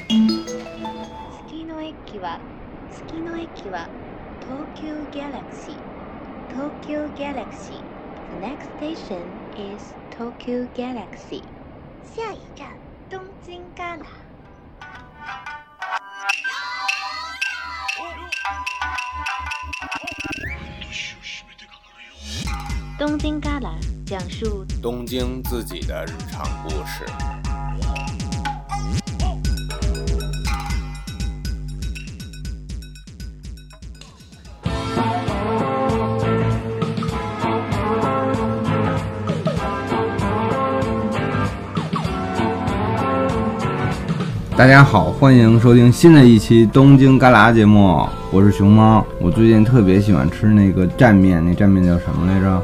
Tokyo Galaxy. The next station is Tokyo Galaxy. 下一站东京旮旯。东京旮旯讲述东京自己的日常故事。 大家好，欢迎收听新的一期东京旮旯节目，我是熊猫。我最近特别喜欢吃那个蘸面，那蘸面叫什么来着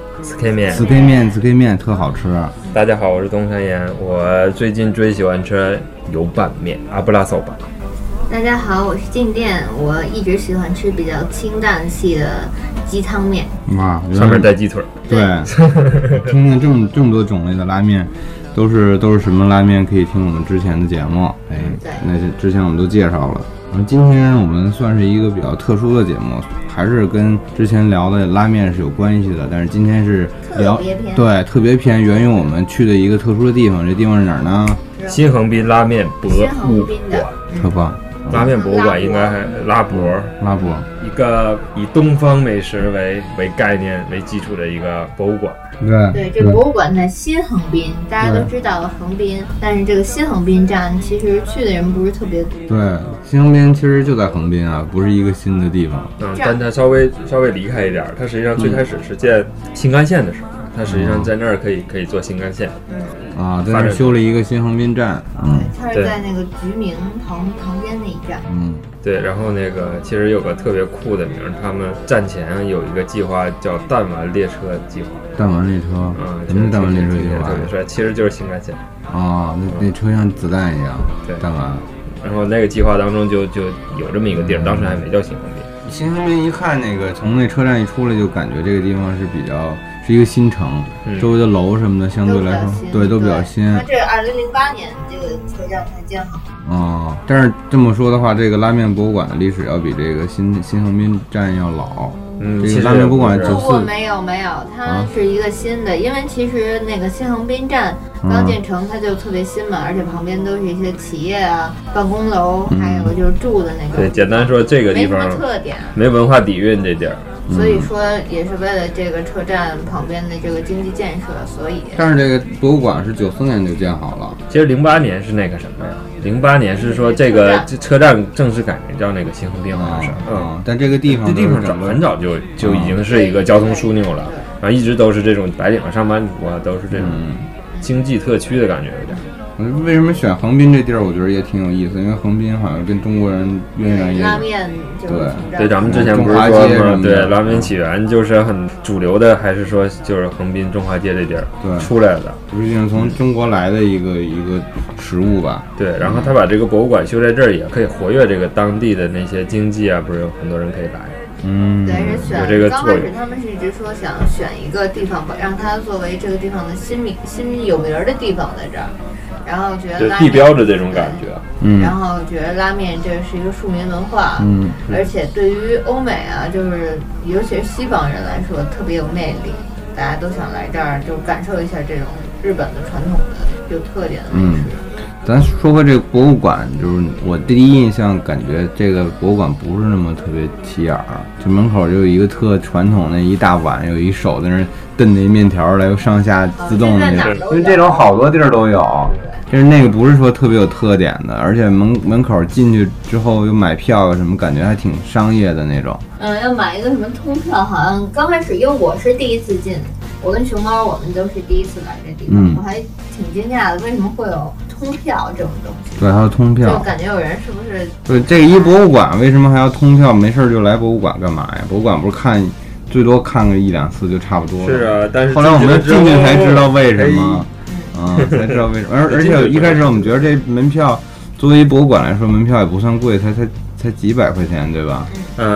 ？SK 面特好吃。 大家好，我是东山岩。我最近最喜欢吃油拌面阿布拉手吧。 大家好，我是静电。我一直喜欢吃比较清淡系的鸡汤面。 哇， 上面带鸡腿。 对，听听这么多种类的拉面。都是什么拉面？可以听我们之前的节目，那些之前我们都介绍了。然后今天我们算是一个比较特殊的节目，还是跟之前聊的拉面是有关系的，但是今天是聊特别篇，源于我们去的一个特殊的地方。这地方是哪儿呢？ 新横滨拉面博物馆， 特棒。 拉面博物馆应该还拉博，一个以东方美食为概念为基础的一个博物馆。 对，这个博物馆在新横滨，大家都知道横滨，但是这个新横滨站其实去的人不是特别多。 对，新横滨其实就在横滨啊，不是一个新的地方。 但它稍微离开一点。它实际上最开始是建新干线的时候，它实际上在那儿可以坐新干线。 在那儿修了一个新横滨站。 它是在那个菊名旁边那一站。 对，然后那个其实有个特别酷的名，他们站前有一个计划叫弹丸列车计划。 弹丸列车，什么弹丸列车计划？ 特别帅，其实就是新干线。 那车像子弹一样。对，弹丸。 然后那个计划当中就有这么一个地儿，当时还没叫新横滨。 新横滨一看那个从那车站一出来，就感觉这个地方是一个新城，周围的楼什么的相对来说都比较新。 它这2008年这个车站才建好。 但是这么说的话，这个拉面博物馆的历史要比这个新横滨站要老。这个拉面博物馆没有，它是一个新的，因为其实那个新横滨站刚建成，它就特别新嘛，而且旁边都是一些企业啊、办公楼，还有就是住的那个。 对，简单说这个地方没什么特点， 没文化底蕴这地儿。 所以说也是为了这个车站旁边的这个经济建设，所以。 但是这个博物馆是94年就建好了。 其实08年是那个什么呀？08年是说这个车站正式改名叫那个新横滨，好像是。 但这个地方很早就已经是一个交通枢纽了，然后一直都是这种白领上班族啊，都是这种经济特区的感觉有点。 为什么选横滨这地儿？我觉得也挺有意思，因为横滨好像跟中国人渊源也拉面对，咱们之前不是说吗？对，拉面起源就是很主流的，还是说就是横滨中华街这地儿出来的？ 实际上从中国来的一个食物吧。 对，然后他把这个博物馆修在这儿，也可以活跃这个当地的那些经济啊，不是有很多人可以来。 对， 有这个作用。 刚开始他们是一直说想选一个地方，让它作为这个地方的新有名的地方在这儿。然后觉得地标的这种感觉， 然后觉得拉面这是一个庶民文化，而且对于欧美啊，就是尤其是西方人来说特别有魅力，大家都想来这儿就感受一下这种日本的传统的有特点的美食。 咱说回这个博物馆，就是我第一印象感觉这个博物馆不是那么特别起眼儿，就门口就有一个特传统的一大碗，有一手在那蹬那面条来上下自动的那种，因为这种好多地儿都有。就是那个不是说特别有特点的，而且门口进去之后又买票什么，感觉还挺商业的那种。 要买一个什么通票，好像刚开始因为我是第一次进，我跟熊猫我们都是第一次来这地方，我还挺惊讶的，为什么会有通票这种东西？ 对，还有通票， 就感觉有人是不是？ 对，这个博物馆为什么还要通票？没事就来博物馆干嘛呀？博物馆不是最多看个1-2次就差不多了。 是啊，但是后来我们进去才知道为什么。才知道为什么，而且一开始我们觉得这门票作为博物馆来说，门票也不算贵，才几百块钱，对吧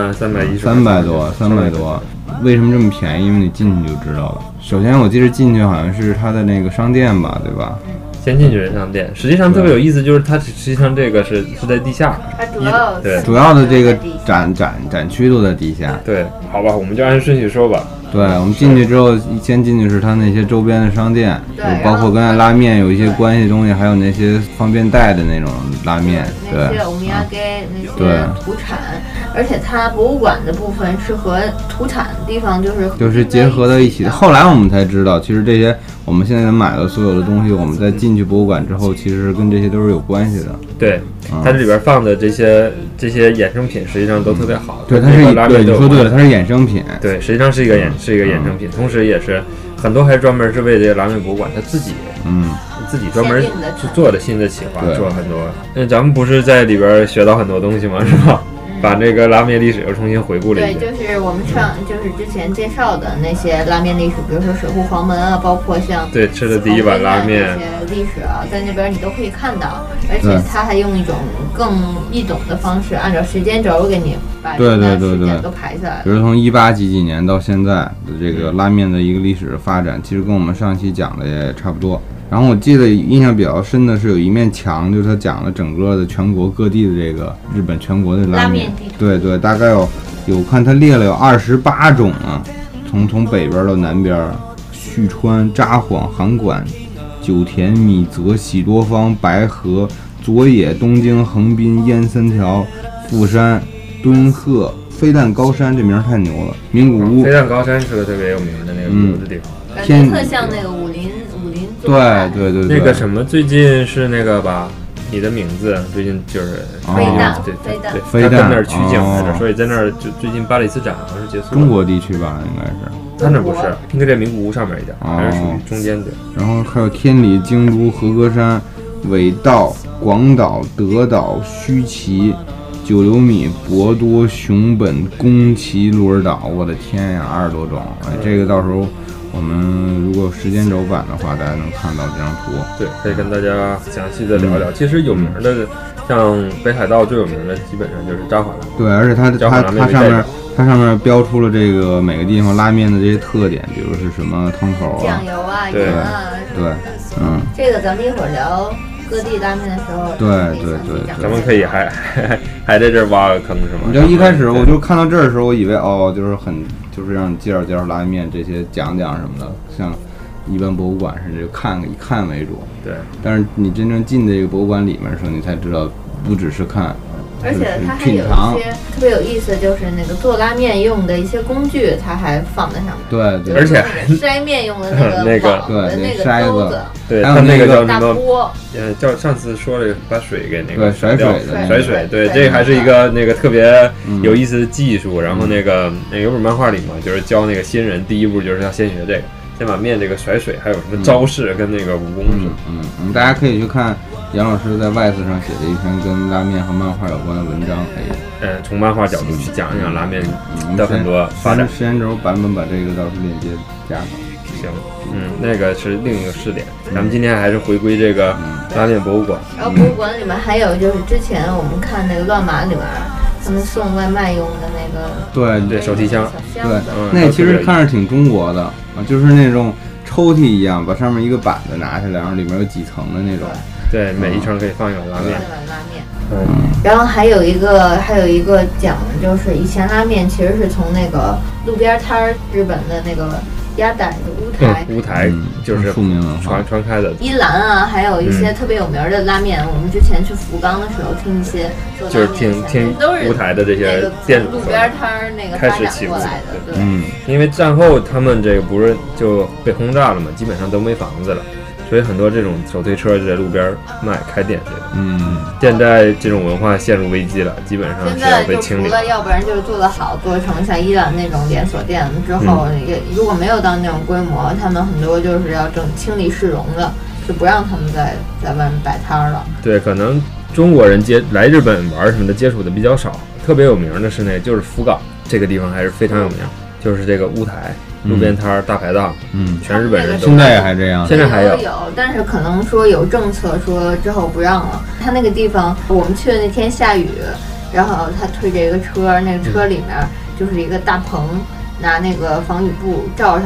？300多。为什么这么便宜？因为你进去就知道了。首先我记得进去好像是他的那个商店吧，对吧？ 先进去商店。实际上特别有意思，就是它实际上这个是在地下， 它主要的这个展区都在地下。 对，好吧，我们就按顺序说吧。 对，我们进去之后，先进去是它那些周边的商店，就包括跟拉面有一些关系的东西，还有那些方便带的那种拉面，对， 那些欧米亚给那些土产，而且它博物馆的部分是和土产的地方就是结合在一起的。后来我们才知道，其实这些我们现在能买到所有的东西，我们在进去博物馆之后，其实跟这些都是有关系的。 对，它这里边放的这些衍生品实际上都特别好。 对，它是对你说对了，它是衍生品。 对，实际上是一个衍生品，同时也是很多还专门是为这个拉面博物馆他自己专门去做的新的企划，做很多。咱们不是在里边学到很多东西吗？是吧？把这个拉面历史又重新回顾了一遍。 对，就是我们就是之前介绍的那些拉面历史，比如说水户黄门啊，包括像对吃的第一碗拉面这些历史啊，在那边你都可以看到，而且他还用一种更易懂的方式，按照时间轴给你把这段时间都排下来。 比如从18几年到现在的这个拉面的一个历史发展，其实跟我们上期讲的也差不多。然后我记得印象比较深的是有一面墙，就是他讲了整个的全国各地的这个日本全国的拉面，对，大概有看他列了有28种啊，从北边到南边，旭川、札幌、函馆、酒田、米泽、喜多方、白河、佐野、东京、横滨、燕三条、富山、敦贺、飞弹高山，这名太牛了。名古屋， 飞弹高山是个特别有名的那个旅游的地方， 感觉特像那个武林。 对， 那个什么，最近是那个吧？你的名字最近就是飞弹， 飞弹他跟那儿取景来着，所以在那儿就最近办了一次展，好像是结束了。 中国地区吧，应该是。 他那不是，应该在名古屋上面一点，还是属于中间的。 然后还有天理、京都、和歌山、尾道、广岛、德岛、须崎、九流米、博多、熊本、宫崎、鹿儿岛。我的天呀，20多种！哎，这个到时候。我们如果有时间轴版的话，大家能看到这张图。 对，可以跟大家详细的聊聊。其实有名的，像北海道最有名的，基本上就是札幌拉面。 对，而且它上面标出了这个每个地方拉面的这些特点，比如是什么汤口啊、 酱油啊、盐啊。 对， 这个咱们一会儿聊各地拉面的时候， 对， 咱们可以还在这儿挖个坑是吗？ 你知道一开始我就看到这儿的时候，我以为就是让你介绍拉面这些讲什么的，像一般博物馆似的，就以看为主。 对。 但是你真正进这个博物馆里面的时候，你才知道，不只是看。 而且它还有一些特别有意思，就是那个做拉面用的一些工具，它还放在上面。 对， 而且筛面用的那个筛子， 对， 还有那个叫什么？ 叫上次说了把水给那个甩水，对，这个还是一个那个特别有意思的技术。然后那个有本漫画里嘛，就是教那个新人第一步就是要先学这个，先把面这个甩水，还有什么招式跟那个武功是。 大家可以去看。杨老师在外字上写的一篇跟拉面和漫画有关的文章， 从漫画角度去讲一讲拉面的很多发展。 时间轴版本把这个到时候链接加上。 行，那个是另一个试点。咱们今天还是回归这个拉面博物馆。 然后博物馆里面还有就是之前我们看那个乱码里面他们送外卖用的那个对手提箱， 对，那其实看着挺中国的啊，就是那种抽屉一样，把上面一个板子拿下来，然后里面有几层的那种。 对，每一层可以放一碗拉面。 然后还有一个讲，就是以前拉面其实是从那个路边摊日本的那个鸭仔的乌台就是著名文化传开的。 伊兰啊，还有一些特别有名的拉面。我们之前去福冈的时候听一些就是听乌台的这些店主路边摊那个发展过来的。对， 因为战后他们这个不是就被轰炸了嘛，基本上都没房子了。所以很多这种手推车就在路边开店这个，现在这种文化陷入危机了，基本上是要被清理。 除了要不然就是做得好，做成像伊兰那种连锁店之后，如果没有到那种规模，他们很多就是要清理市容的，就不让他们在外面摆摊了。 对，可能中国人来日本玩什么的接触的比较少，特别有名的是就是福冈这个地方还是非常有名，就是这个乌台。路边摊大排档，全日本人都现在也还这样， 现在还有， 但是可能说有政策说之后不让了。他那个地方，我们去的那天下雨，然后他推着一个车，那个车里面就是一个大棚，拿那个防雨布罩上，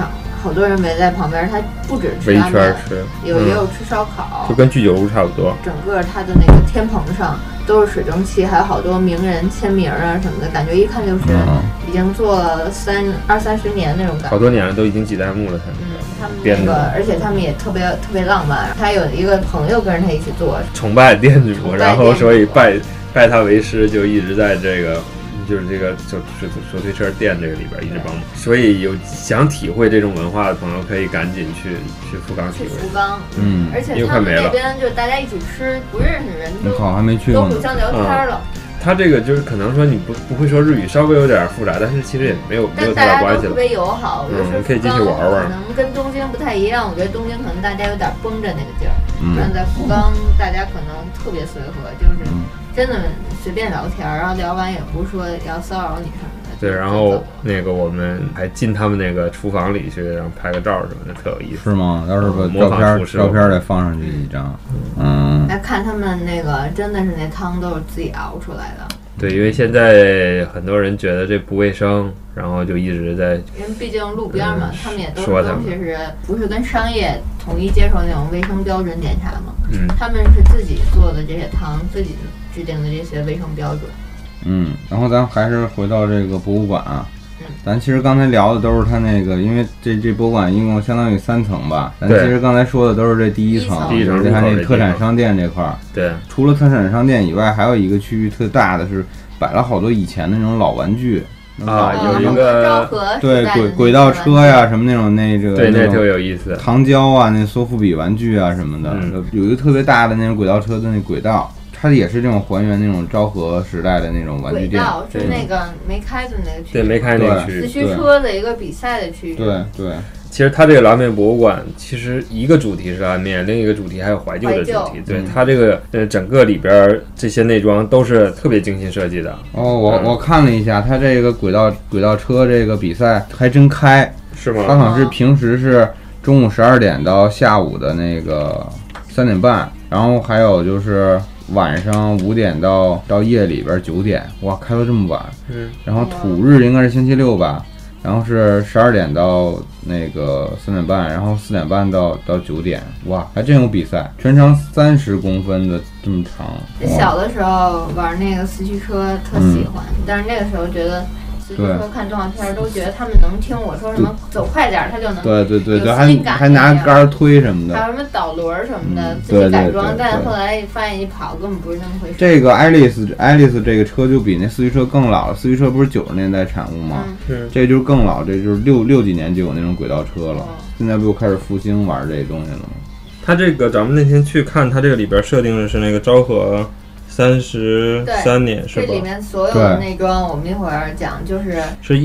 好多人围在旁边，他不止吃拉面，也有吃烧烤， 就跟居酒屋差不多。 整个他的那个天棚上都是水蒸气，还有好多名人签名啊什么的，感觉一看就是已经做了20-30年那种感觉。 好多年了，都已经几代目了。 他们那个，而且他们也特别浪漫。他有一个朋友跟着他一起做， 崇拜店主，然后所以拜他为师，就一直在这个。就是这个手推车店这个里边一直帮忙，所以有想体会这种文化的朋友可以赶紧去福冈体会。 福冈，而且他们那边就大家一起吃，不认识人都还没去过， 都互相聊天了。 他这个就是可能说你不会说日语，稍微有点复杂，但是其实也没有太大关系了。 特别友好， 可以进去玩玩。 可能跟东京不太一样，我觉得东京可能大家有点绷着那个劲儿，但在福冈大家可能特别随和，就是真的随便聊天，然后聊完也不是说要骚扰你什么的。 对，然后那个我们还进他们那个厨房里去，然后拍个照什么的，特有意思。 是吗？要是把照片再放上去一张。 来看他们那个真的是那汤都是自己熬出来的。 对，因为现在很多人觉得这不卫生，然后就一直在。 因为毕竟路边嘛，他们也都其实不是跟商业统一接受那种卫生标准检查嘛。他们是自己做的这些汤，自己制定的这些卫生标准。 然后咱还是回到这个博物馆啊。咱其实刚才聊的都是它那个，因为这博物馆一共相当于3层吧。咱其实刚才说的都是这第一层，就是它那特产商店这块儿。 对， 除了特产商店以外，还有一个区域特大的是摆了好多以前的那种老玩具啊，有一个对轨道车呀什么那种对，那特别有意思。 糖胶啊，那苏富比玩具啊什么的，有一个特别大的那种轨道车的那轨道。它也是这种还原那种昭和时代的那种玩具店， 是那个没开的那个区域， 对，没开那个区域， 四驱车的一个比赛的区域， 对。 其实它这个拉面博物馆，其实一个主题是拉面，另一个主题还有怀旧的主题。对，它这个整个里边这些内装都是特别精心设计的。 我看了一下，它这个轨道车这个比赛还真开， 是吗？ 它好像是平时是中午12点到下午的那个3点半，然后还有就是晚上5点到夜里边9点，哇，开到这么晚。然后土日应该是星期6吧，然后是12点到那个3点半，然后4点半到9点，哇，还真有比赛，全长30公分的这么长。 小的时候玩那个四驱车特喜欢，但是那个时候觉得四驱车看动画片都觉得他们能听我说什么走快点他就能， 对，还拿杆推什么的， 还有什么导轮什么的，自己改装。但后来发现一跑根本不是那么回事。 这个爱丽丝这个车就比那四驱车更老了，四驱车不是90年代产物吗？这就是更老，这就是60几年就有那种轨道车了。现在不又开始复兴玩这东西了吗？ 它这个咱们那天去看，它这个里边设定的是那个昭和33年是吧？ 这里面所有的内装，我们一会儿讲，就是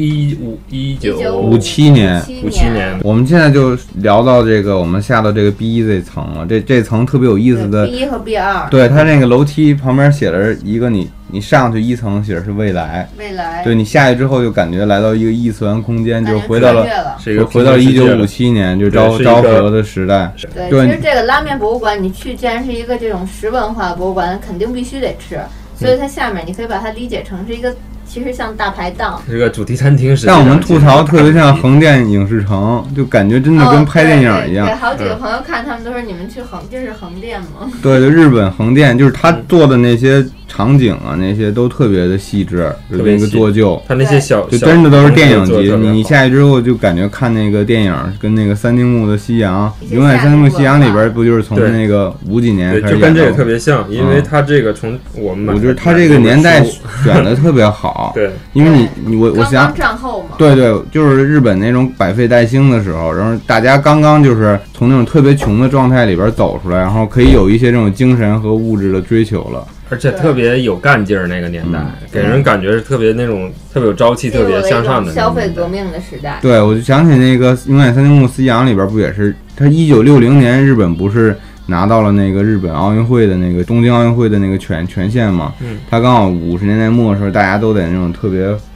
1957年。我们现在就聊到这个，我们下到这个 B1 这层了。这层特别有意思的 B1和 B2， 对，它那个楼梯旁边写了一个你上去1层写的是未来，对，你下去之后就感觉来到一个异次元空间，就回到了1957年，就昭和的时代。 对，其实这个拉面博物馆，你去既然是一个这种食文化博物馆，肯定必须得吃，所以它下面你可以把它理解成是一个。其实像大排档， 这个主题餐厅是像我们吐槽特别像横店影视城，就感觉真的跟拍电影一样。 对，好几个朋友看他们都说你们去这是横店吗？ 对，就日本横店，就是他做的那些场景啊，那些都特别的细致，有那个做旧。 他那些小就真的都是电影级，你下去之后就感觉看那个电影，跟那个三丁目的夕阳，永远三丁目夕阳里边不就是从那个50几年开始演的， 就跟这个特别像，因为他这个从我觉得他这个年代选的特别好。 对， 因为我想战后嘛， 对，就是日本那种百废待兴的时候，然后大家刚刚就是从那种特别穷的状态里边走出来，然后可以有一些这种精神和物质的追求了， 而且特别有干劲儿。那个年代给人感觉是特别那种特别有朝气、特别向上的消费革命的时代。 对，我就想起那个永远三丁目夕阳里边不也是，他1960年日本不是拿到了那个日本奥运会的那个东京奥运会的那个权限嘛，他刚好50年代末的时候，大家都在那种特别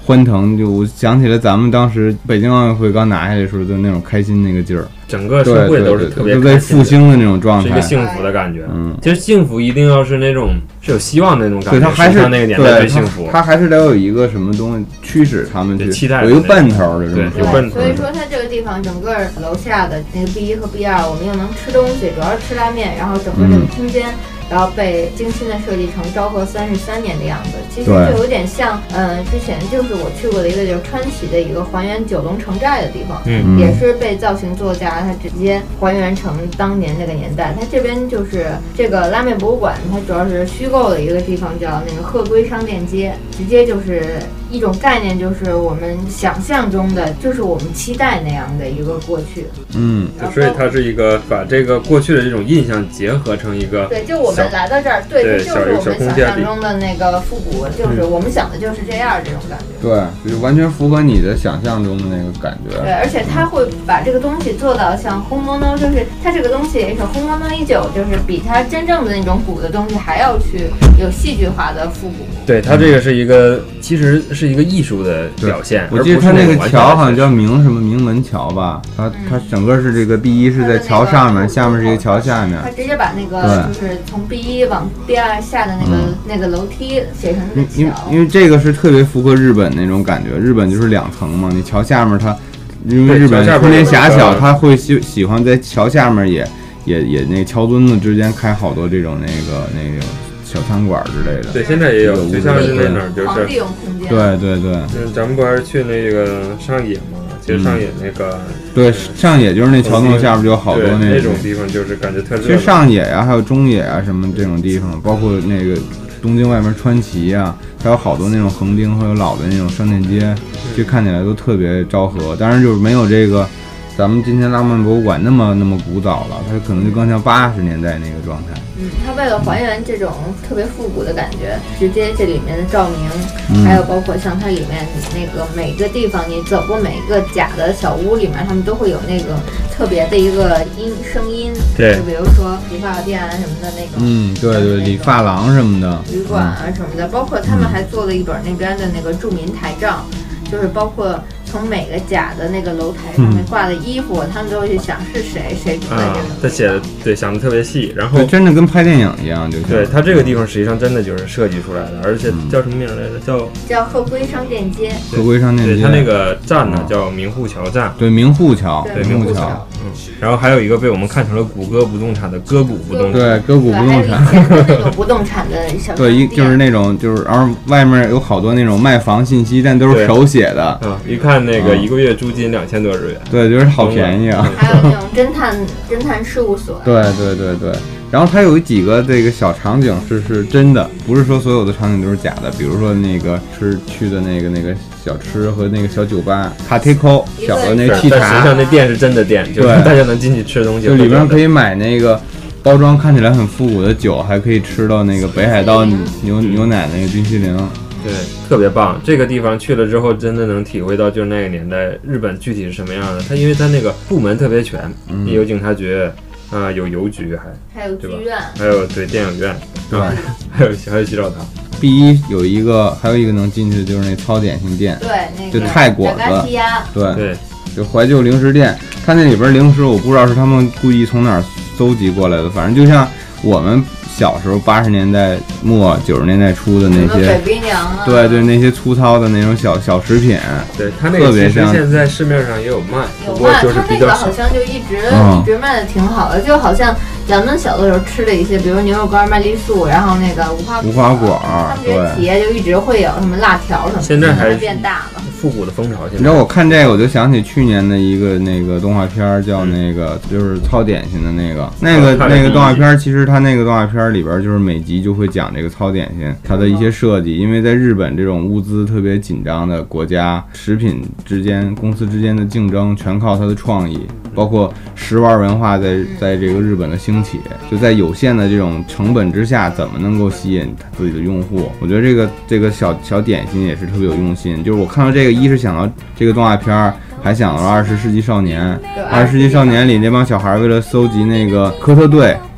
欢腾，就我想起了咱们当时北京奥运会刚拿下来的时候，就那种开心那个劲儿。 整个社会都是特别被复兴的那种状态， 是一个幸福的感觉。其实幸福一定要是那种是有希望的那种感觉， 对，它还是那个年代最幸福。 它还是得有一个什么东西驱使他们去期待， 有一个奔头的这种。 对，所以说它这个地方整个楼下的那个 B1和 B2，我们又能吃东西，主要是吃拉面，然后整个这个空间。然后被精心的设计成昭和33年的样子，其实就有点像，之前就是我去过的一个就是川崎的一个还原九龙城寨的地方，也是被造型作家他直接还原成当年那个年代。他这边就是这个拉面博物馆，它主要是虚构的一个地方叫那个鹤龟商店街，直接就是一种概念，就是我们想象中的，就是我们期待那样的一个过去。 所以它是一个把这个过去的这种印象结合成一个， 对，就我们来到这儿，对，这就是我们想象中的那个复古，就是我们想的就是这样这种感觉。 对，就完全符合你的想象中的那个感觉。 对，而且他会把这个东西做到像烘焙呢，就是它这个东西是烘焙呢依旧，就是比它真正的那种古的东西还要去有戏剧化的复古。 对，它这个是一个，其实是一个艺术的表现。 我记得它那个桥好像叫明门桥吧，它整个是这个 B1是在桥上面，下面是一个桥下面。 它直接把那个就是从 B1往 B2下的那个楼梯写成那个桥。 因为这个是特别符合日本那种感觉，日本就是2层嘛，你桥下面它，因为日本空间狭小，它会喜欢在桥下面也那桥墩子之间开好多这种那个小餐馆之类的。 对，现在也有，就像是那哪儿就是皇帝用空间。 对。 咱们不还是去那个上野吗？其实上野那个， 对，上野就是那桥洞下边就有好多那种地方，就是感觉特别。 其实上野呀，还有中野啊什么这种地方，包括那个东京外面川崎啊，还有好多那种横滨或者老的那种商店街，就看起来都特别昭和。当然就是没有这个咱们今天拉面博物馆那么古早了，它可能就更像80年代那个状态。 它为了还原这种特别复古的感觉，直接这里面的照明，还有包括像它里面那个每个地方，你走过每一个假的小屋里面，他们都会有那个特别的一个声音， 对， 就比如说理发店啊什么的那种， 对，理发廊什么的， 旅馆啊什么的，包括他们还做了一本那边的那个住民台账，就是包括从每个假的那个楼台上面挂的衣服，他们都会去想是谁住在这个。 他写的对想的特别细，然后对真的跟拍电影一样，就是对他这个地方实际上真的就是设计出来的，而且叫什么名来着？ 叫鹤龟商店街。 鹤龟商店街， 对，他那个站呢叫明户桥站。 对，明户桥。 对， 明户桥。 然后还有一个被我们看成了谷歌不动产的歌谷不动产。 对，歌谷不动产。 那种不动产的小对，就是那种然后外面有好多那种卖房信息，但都是手写的。 一看那个1个月租金2000多日元。 对，就是好便宜啊。 还有那种侦探事务所。 对。然后它有几个这个小场景是真的，不是说所有的场景都是假的。比如说那个去的那个小吃和那个小酒吧卡提扣小的那沏茶， 但实际上那店是真的店，就是大家能进去吃东西， 就里面可以买那个包装看起来很复古的酒，还可以吃到那个北海道牛奶那个冰淇淋。 对，特别棒。这个地方去了之后，真的能体会到就是那个年代日本具体是什么样的。因为它那个部门特别全，也有警察局有邮局， 还有剧院， 还有电影院， 对， 还有洗澡堂。 B1还有一个能进去的就是那糙点心店， 对，那个就泰果子， 对， 就怀旧零食店。它那里边零食我不知道是他们故意从哪儿搜集过来的，反正就像我们小时候80年代末90年代初的那些北冰洋啊， 对，那些粗糙的那种小食品， 对，它那个其实现在市面上也有卖，不过就是比较少。它那个好像就一直卖的挺好的，就好像咱们小的时候吃的一些，比如牛肉干、麦丽素，然后那个无花果，他们这些企业就一直会有什么辣条什么的， 现在还是变大了。 复古的风潮。 你知道我看这个我就想起去年的一个那个动画片，叫那个就是糙点心的那个动画片。其实它那个动画片里边就是每集就会讲这个糙点心它的一些设计，因为在日本这种物资特别紧张的国家，食品公司之间的竞争全靠它的创意，包括食玩文化在这个日本的兴起，就在有限的这种成本之下，怎么能够吸引自己的用户？我觉得这个小点心也是特别有用心。就是我看到这个，一是想到这个动画片，还想到20世纪少年。20世纪少年里那帮小孩为了搜集那个科特队，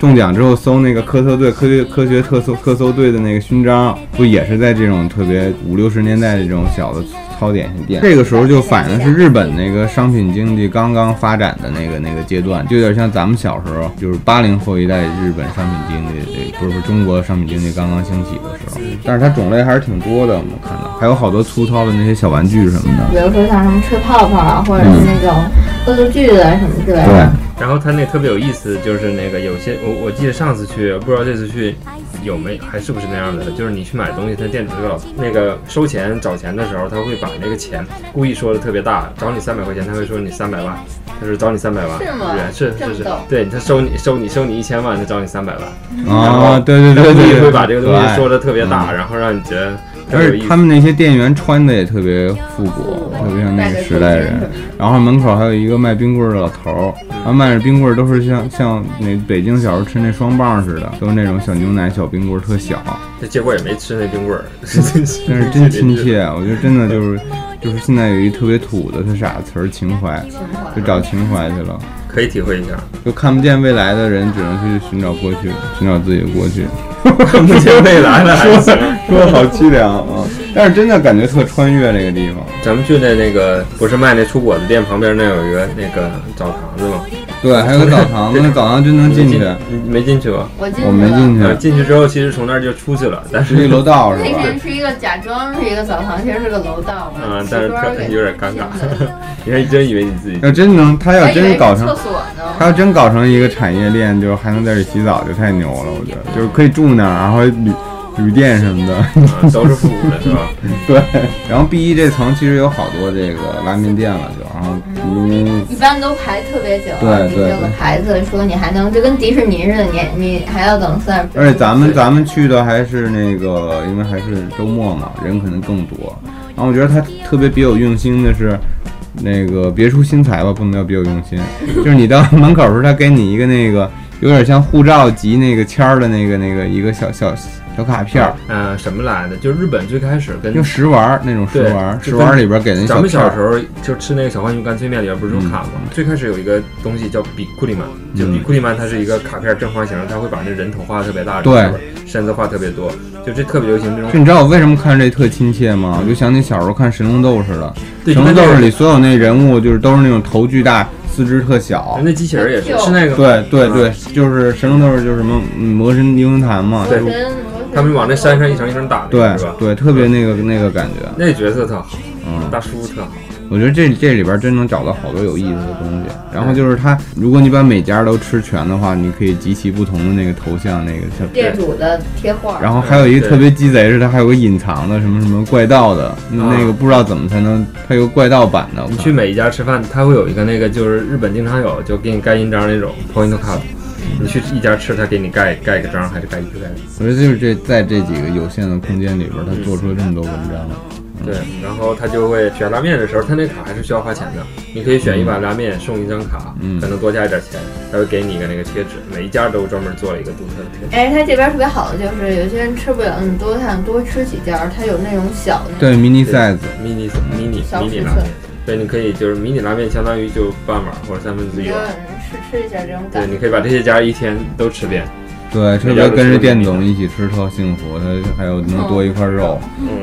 中奖之后搜那个科学特搜队的那个勋章，不也是在这种特别50-60年代的这种小的糙点心店？这个时候就反映的是日本那个商品经济刚刚发展的那个阶段，就有点像咱们小时候，就是80后一代日本商品经济，不是中国商品经济刚刚兴起的时候。但是它种类还是挺多的，我们看到还有好多粗糙的那些小玩具什么的， 比如说像什么吹泡泡啊，或者是那种恶作剧的什么之类的。 对。 然后它那特别有意思，就是那个有些我记得上次去，不知道这次去有没还是不是那样的，就是你去买东西，他店主那个收钱找钱的时候，他会把那个钱故意说的特别大，找你300块钱，他会说你300万，他说找你300万， 是吗？ 是，对，他收你1000万，他找你300万。 啊，对， 故意会把这个东西说的特别大，然后让你觉得。 而且他们那些店员穿的也特别复古，特别像那个时代人。然后门口还有一个卖冰棍的老头，然后卖的冰棍都是像那北京小时候吃那双棒似的，都是那种小牛奶小冰棍，特小。 这结果也没吃那冰棍， 但是真亲切。我觉得真的就是现在有一特别土的特傻的词儿，情怀，就找情怀去了。 可以体会一下， 就看不见未来的人只能去寻找过去，寻找自己的过去。 看不见未来了， 说好凄凉啊！但是真的感觉特穿越那个地方。 咱们去的那个不是卖那出果子店旁边那有一个那个澡堂子吗？ 对，还有个澡堂子，那澡堂真能进去。 你没进去吧？ 我没进去。 进去之后，其实从那儿就出去了，但是一个楼道是吧？ 那是一个假装是一个澡堂，其实是个楼道嘛。 但是有点尴尬。你还真以为你自己要真能，他要真搞成厕所呢， 他要真搞成一个产业链，就还能在这洗澡，就太牛了。我觉得就是可以住那儿，然后旅店什么的， 都是复古的，是吧？ 对。然后 B1这层其实有好多这个拉面店了，然后一般都排特别久。 对， 你有个牌子说你还能，就跟迪士尼似的，你还要等40分钟。 而且咱们去的还是那个，因为还是周末嘛，人可能更多。然后我觉得他特别别有用心的是。那个别出心裁吧，不能叫别有用心，就是你到门口时候，他给你一个那个有点像护照及那个签儿的那个一个小卡片。 什么来的？就是日本最开始跟用食玩那种食玩里边给那小片。 咱们小时候就吃那个小浣熊干脆面里边不是有卡吗？最开始有一个东西叫比库里曼，就比库里曼，它是一个卡片正方形，它会把那人头画特别大， 对， 身子画特别多，就这特别流行这种。 就你知道我为什么看这特亲切吗？我就想起小时候看神龙斗士了， 神龙斗士里所有那人物就是都是那种头巨大。四肢特小， 那机器人也是那个， 对，就是神龙斗士，就是什么魔神英雄坛嘛， 对，他们往那山上一层一层打， 对， 是吧？ 对，特别那个感觉， 那角色特好，大叔特好。 我觉得这里边真能找到好多有意思的东西。然后就是它，如果你把每家都吃全的话，你可以集齐不同的那个头像，那个像店主的贴画。 然后还有一个特别鸡贼是它还有个隐藏的什么怪盗的，那个不知道怎么才能，它有个怪盗版的。 你去每一家吃饭，它会有一个那个就是日本经常有，就给你盖印章那种 point card。你去一家吃，他给你盖个章，还是盖一个盖？ 我觉得就是在这几个有限的空间里边，他做出了这么多文章。 对，然后他就会选拉面的时候，他那卡还是需要花钱的。你可以选一碗拉面送一张卡，可能多加一点钱，他会给你一个那个贴纸。每一家都专门做了一个独特的贴纸。 他这边特别好的就是有些人吃不了那么多，他想多吃几家，他有那种小的。 对 mini size mini 拉面。对，你可以就是迷你拉面，相当于就半碗或者1/3碗。 吃一下这种感觉。 对，你可以把这些家一天都吃遍。 对，特别跟着店总一起吃特幸福，他还有能多一块肉。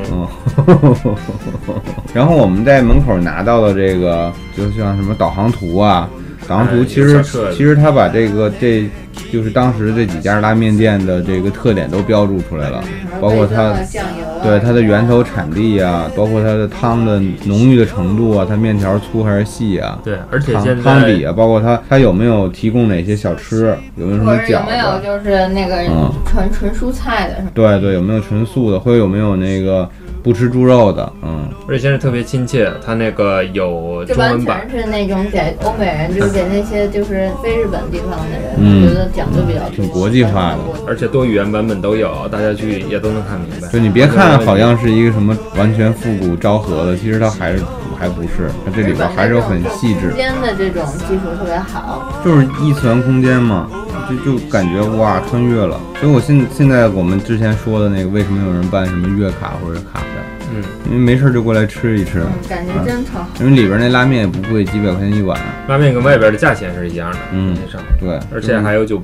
然后我们在门口拿到的这个，就像什么导航图啊，导航图其实他把这就是当时这几家拉面店的这个特点都标注出来了，包括它对它的源头产地啊，包括它的汤的浓郁的程度啊，它面条粗还是细啊， 对，而且汤底啊，包括它有没有提供哪些小吃，有没有什么饺子， 有没有就是那个纯蔬菜的， 对，有没有纯素的，或者有没有那个不吃猪肉的， 而且现在特别亲切，它那个有中文版， 完全是那种给欧美人，就是给那些就是非日本地方的人，我觉得讲究比较多， 挺国际化的， 而且多语言版本都有，大家去也都能看明白。 就你别看好像是一个什么完全复古昭和的，其实它还不是，它这里边还是有很细致。 空间的这种技术特别好， 就是一层空间嘛，就感觉哇穿越了。所以我现在我们之前说的那个，为什么有人办什么月卡或者卡的？因为没事就过来吃一吃， 感觉真超好。 因为里边那拉面也不贵，几百块钱一碗。 拉面跟外边的价钱是一样的， 对， 而且还有酒吧，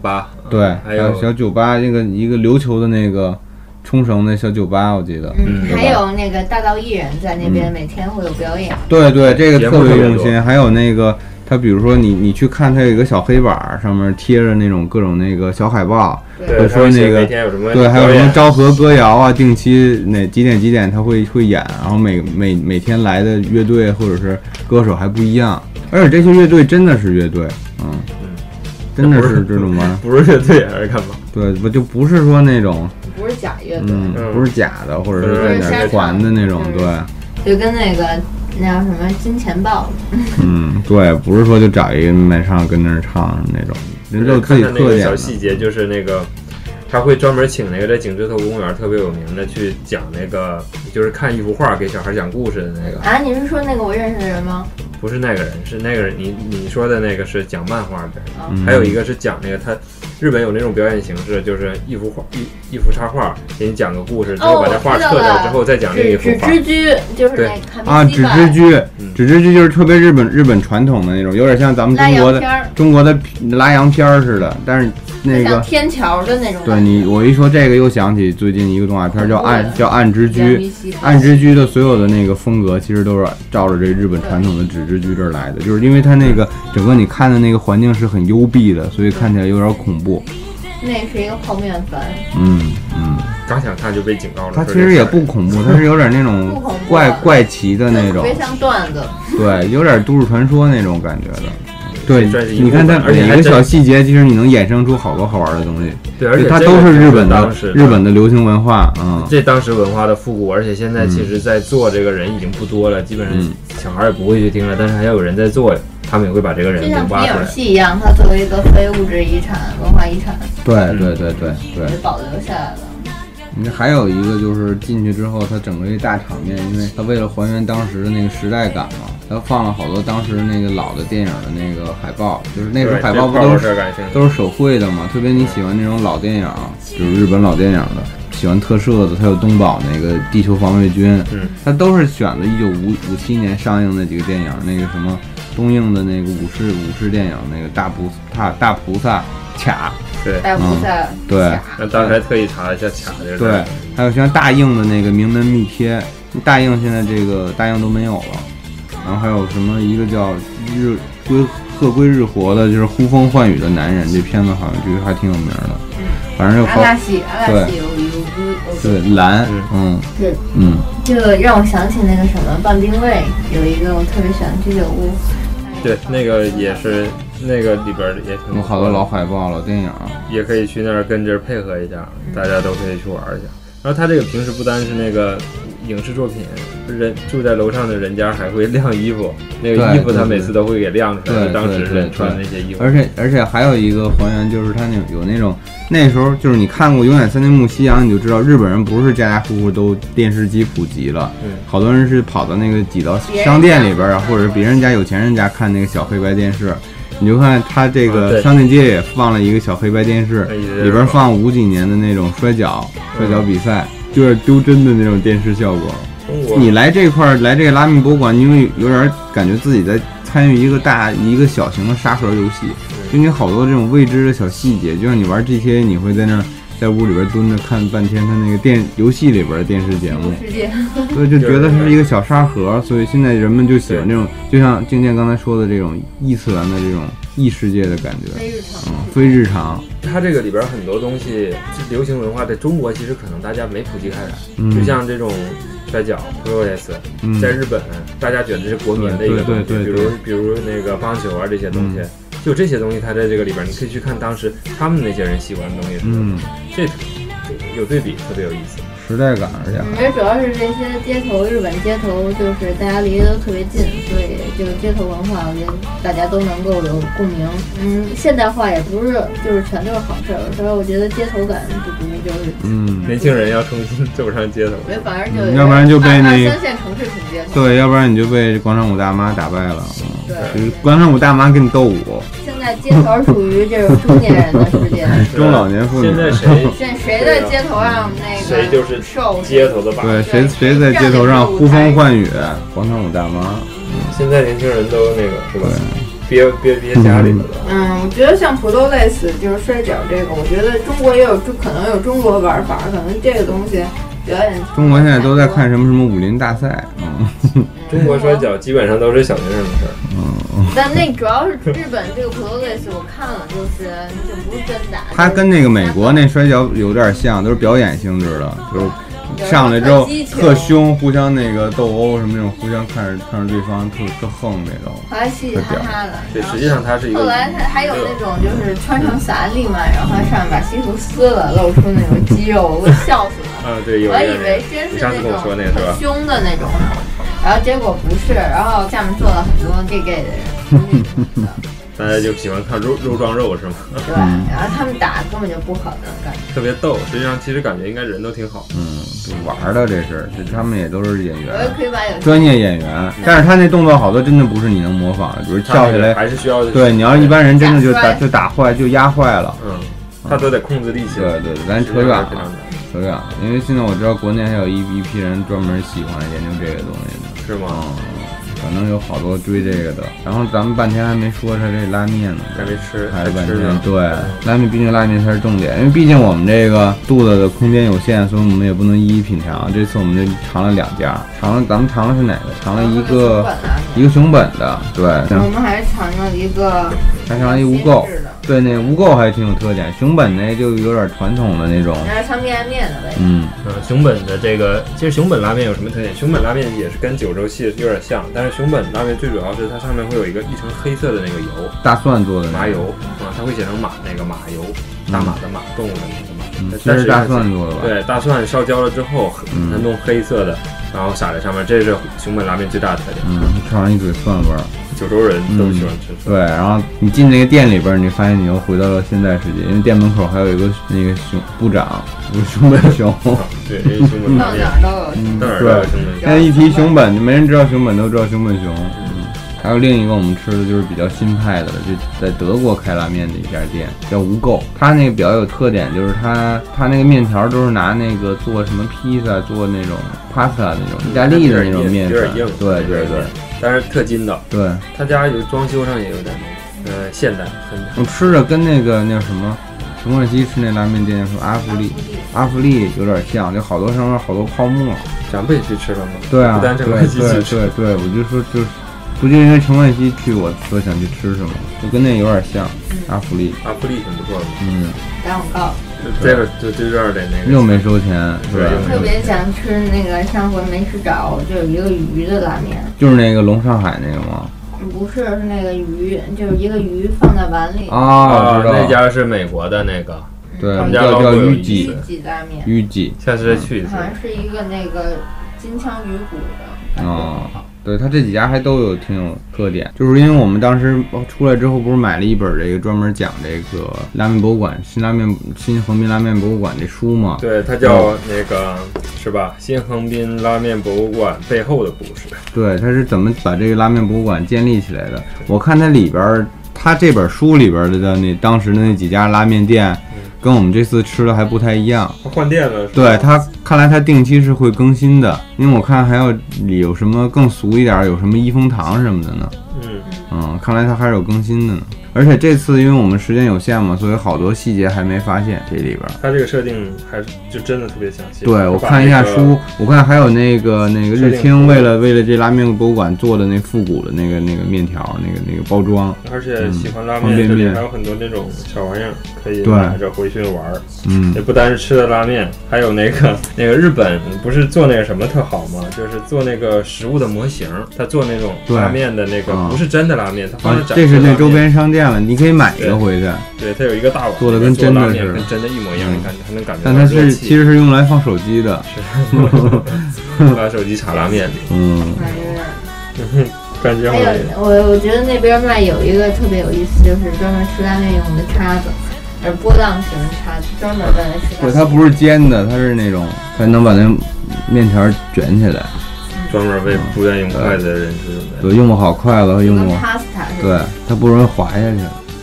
对， 还有小酒吧，那个一个琉球的那个冲绳的小酒吧，我记得。 还有那个大道艺人在那边每天会有表演。 对对，这个特别用心。还有那个他，比如说你去看，他有一个小黑板，上面贴着那种各种那个小海报，会说那个对，还有什么昭和歌谣啊，定期哪几点他会演，然后每天来的乐队或者是歌手还不一样，而且这些乐队真的是乐队，真的是这种吗？ 不是乐队还是干嘛？ 对，不是说那种， 不是假乐队， 不是假的，或者是在哪传的那种，对。 就跟那个那叫什么金钱豹， 对，不是说就找一个卖唱跟那儿唱那种，人都有自己特点。 小细节就是那个。他会专门请那个在景之头公园特别有名的去讲那个，就是看一幅画给小孩讲故事的那个。 啊，你是说那个我认识的人吗？ 不是那个人，是那个人，你说的那个是讲漫画的，还有一个是讲那个他日本有那种表演形式，就是一幅插画给你讲个故事，之后把这画撤掉之后再讲另一幅画。 纸之居就是那纸之居就是特别日本传统的那种，有点像咱们中国的拉洋片似的，但是那个天桥的那种。 对我一说这个，又想起最近一个动画片叫暗之居。暗之居的所有的那个风格，其实都是照着这日本传统的纸之居这儿来的，就是因为它那个整个你看的那个环境是很幽闭的，所以看起来有点恐怖。 那是一个泡面番。 刚想看就被警告了。 它其实也不恐怖，它是有点那种怪奇的那种， 特别像段子。 对，有点都市传说那种感觉的。对，你看它每一个小细节，其实你能衍生出好多好玩的东西。 对，而且它都是日本的流行文化。 这当时文化的复古，而且现在其实在做这个人已经不多了，基本上小孩也不会去听了，但是还有人在做，他们也会把这个人给挖出来。 就像皮影戏一样，它作为一个非物质遗产、文化遗产， 对， 保留下来了。 还有一个就是进去之后，它整个一大场面，因为它为了还原当时的那个时代感嘛，它放了好多当时那个老的电影的那个海报，就是那时候海报不都是手绘的嘛，特别你喜欢那种老电影，就是日本老电影的，喜欢特摄的，它有东宝那个地球防卫军，它都是选了1957年上映的几个电影，那个什么东映的那个武士电影，那个大菩萨卡。 对， 大菩萨， 对， 那当时还特意查了一下卡这个。 对，还有像大映的那个名门密贴，大映现在这个大映都没有了，然后还有什么一个叫鹤归日活的，就是呼风唤雨的男人，这片子好像就是还挺有名的。反正就阿拉西对蓝， 就让我想起那个什么半兵卫，有一个我特别喜欢居酒屋。 对，那个也是。那个里边也挺有好多老海报、老电影， 也可以去那儿跟着配合一下，大家都可以去玩一下。然后他这个平时不单是那个影视作品，人住在楼上的人家还会晾衣服，那个衣服他每次都会给晾出来，当时人穿的那些衣服。 而且还有一个还原，就是他有那种那时候就是你看过《永远三丁目夕阳》，你就知道日本人不是家家户户都电视机普及了，好多人是跑到那个挤到商店里边啊，或者是别人家有钱人家看那个小黑白电视。你就看他这个商店街也放了一个小黑白电视，里边放50几年的那种摔跤比赛，就是丢针的那种电视效果。你来这块来这个拉面博物馆，因为有点感觉自己在参与一个小型的沙盒游戏，就你好多这种未知的小细节，就像你玩 GTA， 你会在那儿在屋里边蹲着看半天他那个游戏里边的电视节目，所以就觉得是一个小沙盒，所以现在人们就喜欢这种，就像静健刚才说的这种异次元的这种异世界的感觉，非日常。 它这个里边很多东西，流行文化在中国其实可能大家没普及开来，就像这种摔跤 Pro-S，在日本大家觉得是国民的一个东西，比如那个棒球啊这些东西。就这些东西，它在这个里边，你可以去看当时他们那些人喜欢的东西是什么，这有对比，特别有意思。 时代感而且。 我觉得主要是这些街头，日本街头就是大家离得都特别近，所以就是街头文化，我觉得大家都能够有共鸣。现代化也不是就是全都是好事儿，所以我觉得街头感不足就是年轻人要重新走上街头。 我觉得反而就要不然就被那 3线城市挺街头。 对，要不然你就被广场舞大妈打败了。对，就是广场舞大妈跟你斗舞。 现在街头属于这种中年人的世界， 中老年妇女。 现在谁在街头上那个谁就是街头的把对，谁在街头上呼风唤雨，广场舞大妈。 现在年轻人都那个是吧？ 憋家里了。 我觉得像普罗类似就是摔跤这个，我觉得中国也有可能有中国玩法，可能这个东西表演。 中国现在都在看什么武林大赛， 中国摔跤基本上都是小学生的事儿。 但那主要是日本这个普罗类似，我看了就是不是真打。 它跟那个美国那摔跤有点像，都是表演性质的，就是上来之后特凶，互相那个斗殴什么那种，互相看着对方特横那种。 后来嘻嘻哈哈的。 对，实际上它是一个。 后来它还有那种就是穿成萨利嘛，然后上面把西服撕了，露出那种肌肉，我笑死了。 对，有。 我以为真是那种很凶的那种。然后结果不是，然后下面坐了很多 gay 的人， 大家就喜欢看肉撞肉是吗？ 对，然后他们打根本就不可能，感觉特别逗。实际上其实感觉应该人都挺好。 玩的这是他们也都是演员， 专业演员。但是他那动作好多真的不是你能模仿的，比如跳起来还是需要。 对，你要一般人真的就打坏就压坏了。 他都得控制力气。 对，咱扯远了，因为现在我知道国内还有一批人专门喜欢研究这个东西的。 是吗？ 反正有好多追这个的。然后咱们半天还没说他这拉面呢， 还没吃， 还是半天。对，拉面毕竟拉面才是重点，因为毕竟我们这个肚子的空间有限，所以我们也不能一一品尝。这次我们就尝了2家，咱们尝的是哪个？尝了一个熊本的，对。 我们还尝了一个， 还尝了一无垢。对，那无垢还挺有特点，熊本那就有点传统的那种， 有点像面的味道。熊本的这个，其实熊本拉面有什么特点？熊本拉面也是跟九州系有点像，但是熊本拉面最主要是它上面会有一层黑色的那个油， 大蒜做的麻油它会写成马那个马油，大马的马，动物的那个马。 这是大蒜做的吧？ 对，大蒜烧焦了之后，它弄黑色的，然后撒在上面，这是熊本拉面最大的特点。 尝上一嘴蒜味儿。 九州人都喜欢吃。 对，然后你进那个店里边，你发现你又回到了现在世界，因为店门口还有一个那个部长，熊本熊。 对，熊本拉面到哪儿都有熊本。现在一提熊本，就没人知道熊本，都知道熊本熊。还有另一个我们吃的就是比较新派的了，就在德国开拉面的一家店，叫无垢。它那个比较有特点，就是它那个面条都是拿那个做什么披萨，做那种 pasta 那种意大利的那种面粉，对。 但是特筋道。 对， 他家有装修上也有点现代。 我吃着跟那什么陈冠希吃那拉面店说阿芙丽有点像，就好多上面好多泡沫。 长辈去吃了吗？ 对啊， 不单陈冠希去吃。 对，我就说不就因为陈冠希去，我说想去吃什么，就跟那有点像。阿芙丽挺不错的。 打广告。 这个就对这儿的那个又没收钱，对。 特别想吃那个，上回没吃着，就有一个鱼的拉面。 就是那个龙上海那个吗？ 不是，是那个鱼，就是一个鱼放在碗里。 知道。 那家是美国的那个。 对， 他们家叫鱼记拉面。 鱼记， 下次再去一次。 好像是一个那个金枪鱼骨的。 对，它这几家还都挺有特点，就是因为我们当时出来之后，不是买了一本这个专门讲这个拉面博物馆新横滨拉面博物馆这书嘛？ 对，它叫那个是吧？新横滨拉面博物馆背后的故事。 对，它是怎么把这个拉面博物馆建立起来的？我看它里边，它这本书里边的当时的那几家拉面店。跟我们这次吃的还不太一样， 换店了。 对，它看来它定期是会更新的，因为我看还有什么更俗一点，有什么益丰堂什么的呢。看来它还是有更新的呢。而且这次因为我们时间有限嘛，所以好多细节还没发现这里边。 它这个设定还就真的特别详细。 对，我看一下书，我看还有那个日清为了这拉面博物馆做的那复古的那个面条，那个包装。 而且喜欢拉面，这里还有很多那种小玩意儿可以买着回去玩。也不单是吃的拉面，还有那个日本不是做那个什么特好吗？就是做那个食物的模型，他做那种拉面的那个不是真的拉面，他放着展示。 这是那周边商店了，你可以买一个回去。 对，它有一个大碗， 做的跟真的似的， 跟真的一模一样，你感觉还能感觉。 但它其实是用来放手机的， 是把手机插拉面里。感觉好。 还有我觉得那边卖有一个特别有意思，就是专门吃拉面用的叉子，而波浪形叉子，专门为了吃。 对，它不是尖的，它是那种才能把那面条卷起来。 专门为不愿意用筷子的人吃的。 对，用不好筷子，用不好。 pasta。 对，它不容易滑下去。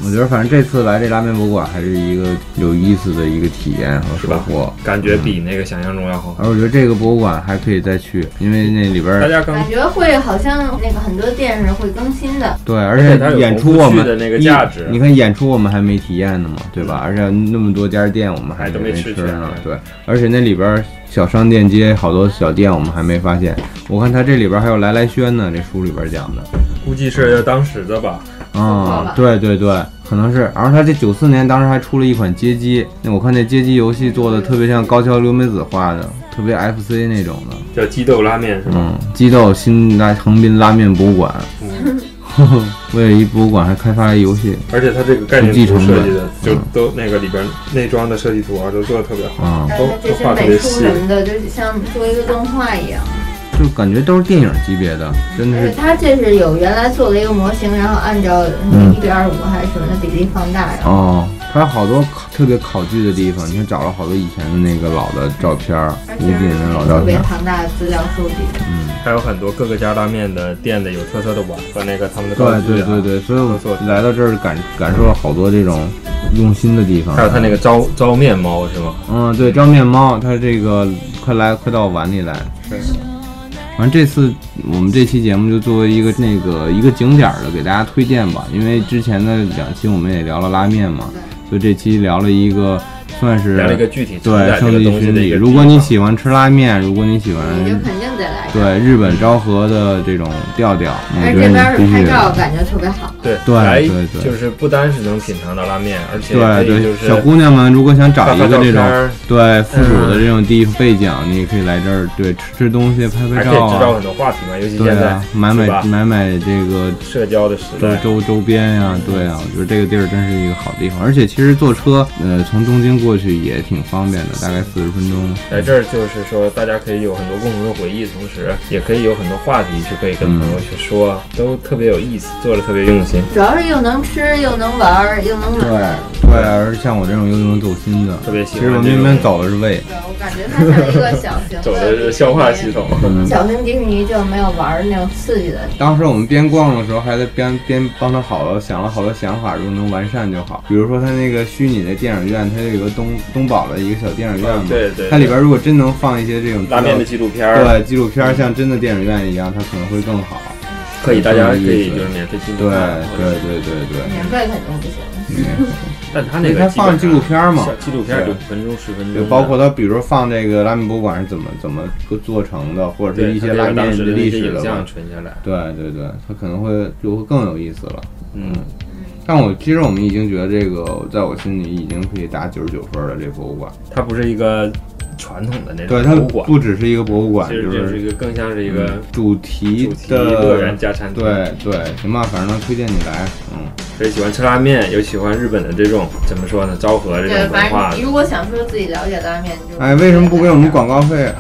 我觉得反正这次来这拉面博物馆还是一个有意思的一个体验和收获， 感觉比那个想象中要好。 而我觉得这个博物馆还可以再去，因为那里边大家感觉会好像那个很多店是会更新的。 对，而且演出我们的那个价值， 你看演出我们还没体验呢嘛，对吧？而且那么多家店我们还没吃呢，对，而且那里边小商店街好多小店我们还没发现。我看它这里边还有来来轩呢，这书里边讲的， 估计是当时的吧。 对对对，可能是。然后他这94年当时还出了一款街机，那我看那街机游戏做的特别像高桥留美子画的，特别 FC 那种的， 叫激斗拉面是吗？ 激斗新横滨拉面博物馆。为了一博物馆还开发了游戏， 而且它这个概念图设计的就都那个里边内装的设计图啊都做的特别好，都画特别细， 什么的就像做一个动画一样。 就感觉都是电影级别的，真的是。 它这是有原来做了一个模型，然后按照1:25还是什么的比例放大。 它有好多特别考据的地方，你看找了好多以前的那个老的照片，无尽的老照片， 特别庞大的资料收集。 还有很多各个家拉面的店的有特色的碗和那个他们的道具。 对，所以我来到这儿感受了好多这种用心的地方。 还有它那个招面猫是吗？ 对，招面猫，它这个快到碗里来。反正这次我们这期节目就作为一个景点的给大家推荐吧，因为之前的2期我们也聊了拉面嘛，所以这期聊了一个算是聊了一个具体对圣地巡礼。如果你喜欢吃拉面，如果你喜欢你就肯定得来。 对日本昭和的这种调调， 而且这边拍照感觉特别好。 对，就是不单是能品尝到拉面，而且对小姑娘们如果想找一个这种对附属的这种地方背景，你也可以来这儿对吃东西拍照， 还可以制造很多话题嘛，尤其现在买这个社交的时代周边呀，对啊，我觉得这个地儿真是一个好地方，而且其实坐车从东京过去也挺方便的，大概40分钟。 在这儿就是说大家可以有很多共同的回忆，同时也可以有很多话题去可以跟朋友去说，都特别有意思，做的特别用心。 主要是又能吃又能玩又能买。 对，而像我这种又能走心的， 特别喜欢。 其实我明明走的是胃， 我感觉它像一个小型走的是消化系统。 小型迪士尼就没有玩那种刺激的。 当时我们边逛的时候，还在边帮他想了好多想法，如果能完善就好。比如说他那个虚拟的电影院，它有一个东宝的一个小电影院嘛， 对， 它里边如果真能放一些这种拉面的纪录片， 对，纪录片像真的电影院一样，它可能会更好。 可以，大家可以就是免费进去看。 对， 免费肯定不行。 但他那个他放纪录片嘛， 纪录片5分钟10分钟， 包括他比如说放这个拉面博物馆是怎么做成的，或者是一些拉面的历史的影存下来。 对，他可能会更有意思了。但其实我们已经觉得这个在我心里已经可以打99分了。这博物馆它不是一个传统的那种博物馆，它不只是一个博物馆， 就是一个更像是一个主题的乐园加餐厅。 对，行吧，反正推荐你来。 所以喜欢吃拉面，又喜欢日本的这种怎么说呢，昭和这种文化。 你如果想说自己了解拉面，就为什么不给我们广告费啊？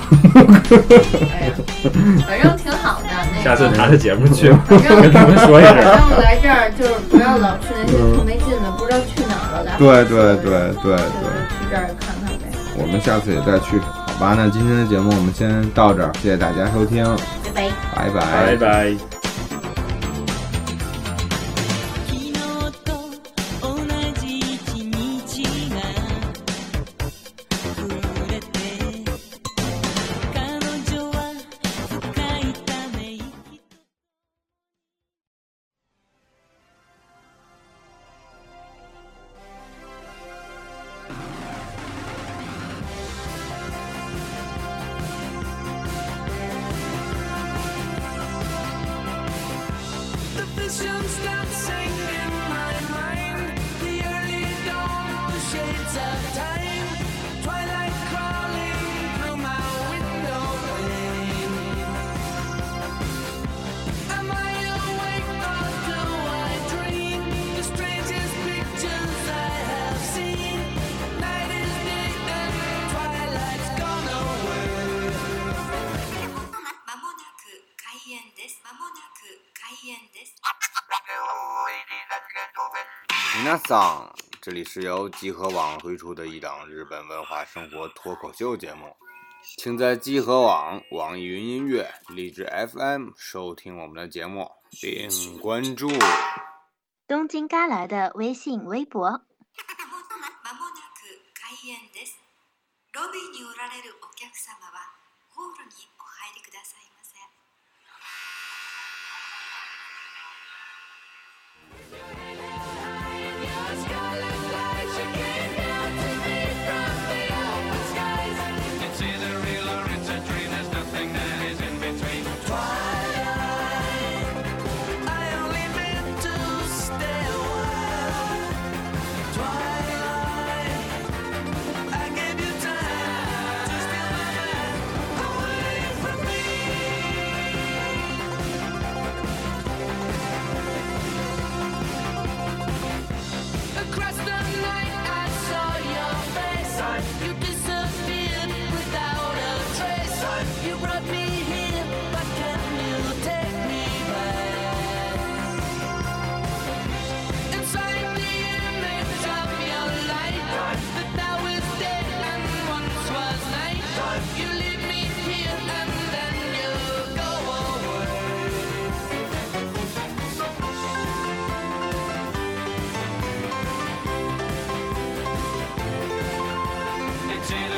反正挺好的。 下次拿着节目去跟他们说一声。 反正来这儿就是不要老去那些特没劲的，不知道去哪儿了。 对， 去这儿看看呗。 我们下次也再去，好吧？那今天的节目我们先到这儿，谢谢大家收听， 拜拜。 皆さん，这里是由集合网推出的一档日本文化生活脱口秀节目，请在集合网、网易云音乐、荔枝 FM 收听我们的节目，并关注。 东京旮旯的微信、微博。 まもなく開演です。ロビーにおられるお客様はホールにお入りくださいませ。 It's either